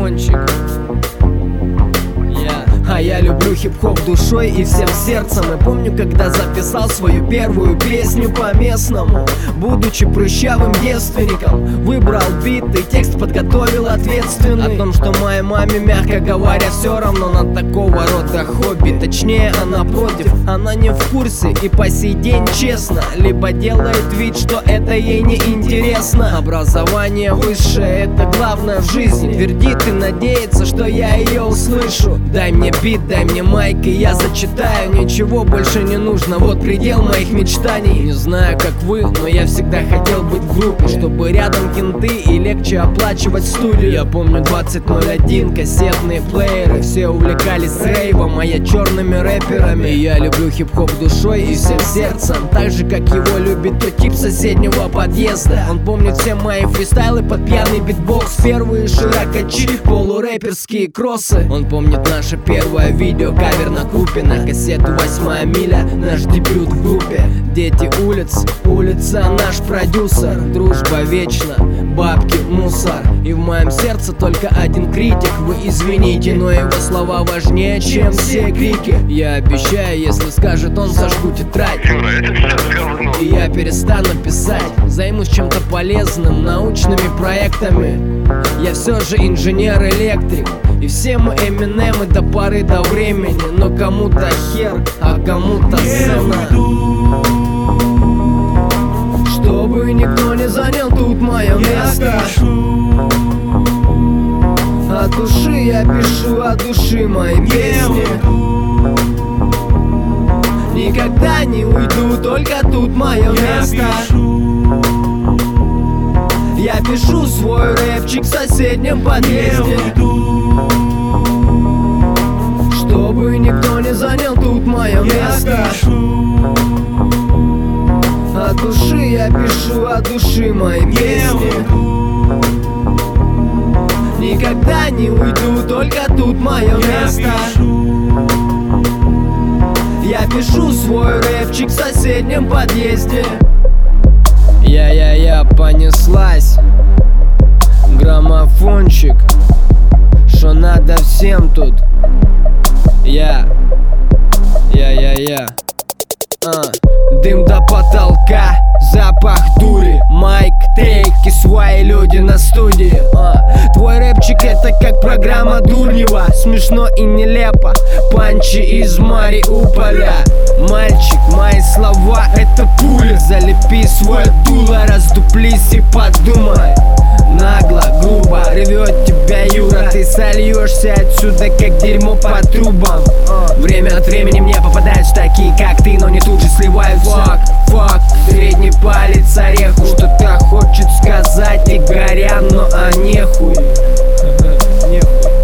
Граммофончик. А я люблю хип-хоп душой и всем сердцем. И помню, когда записал свою первую песню по-местному, будучи прыщавым девственником, выбрал бит и текст подготовил ответственный. О том, что моей маме, мягко говоря, все равно на такого рода хобби. Точнее, она против, она не в курсе и по сей день честно либо делает вид, что это ей не интересно. Образование высшее — это главное в жизни. Твердит и надеется, что я ее услышу. Дай мне бит, дай мне майк, и я зачитаю. Ничего больше не нужно, вот предел моих мечтаний. Не знаю, как вы, но я всегда хотел быть в группе, чтобы рядом кенты и легче оплачивать студию. Я помню 2001, кассетные плееры, все увлекались рейвом, а я черными рэперами. И я люблю хип-хоп душой и всем сердцем, так же, как его любит тот тип соседнего подъезда. Он помнит все мои фристайлы под пьяный битбокс, первые широкачи, полурэперские кроссы. Он помнит наше первое видео, кавер на Купе, на кассету «8 миля», наш дебют в группе. Дети улиц, улица наш продюсер. Дружба вечна, бабки мусор. И в моем сердце только один критик. Вы извините, но его слова важнее, чем все крики. Я обещаю, если скажет он, сожгу тетрадь. И я перестану писать, займусь чем-то полезным, научными проектами. Я все же инженер-электрик, и все мы Эминемы до поры до времени. Но кому-то хер, а кому-то сцена. Чтобы никто не занял тут мое место. От души я пишу, от души мои песни. Никогда не уйду, только тут мое место. Я пишу свой рэпчик в соседнем подъезде. Чтобы никто не занял тут мое место. От души я пишу, от души мои песни. Никогда не уйду, только тут мое место. Я пишу свой рэпчик в соседнем подъезде. Я понеслась. Граммофончик, что надо всем тут. Дым до потолка, запах дури, майк, тейки, свои люди на студии. Твой рэпчик — это как программа Дурнева, смешно и нелепо, панчи из Мариуполя. Мальчик, мои слова — это пули. Залепи свое дуло, раздуплись и подумай. Нагло, грубо рвет тебя Юра, ты сольешься отсюда, как дерьмо по трубам. Время от времени мне попадаются такие, как ты, но не тут же сливаются. Фак, средний палец ореху. Что-то хочет сказать, не горя, но а нехуй.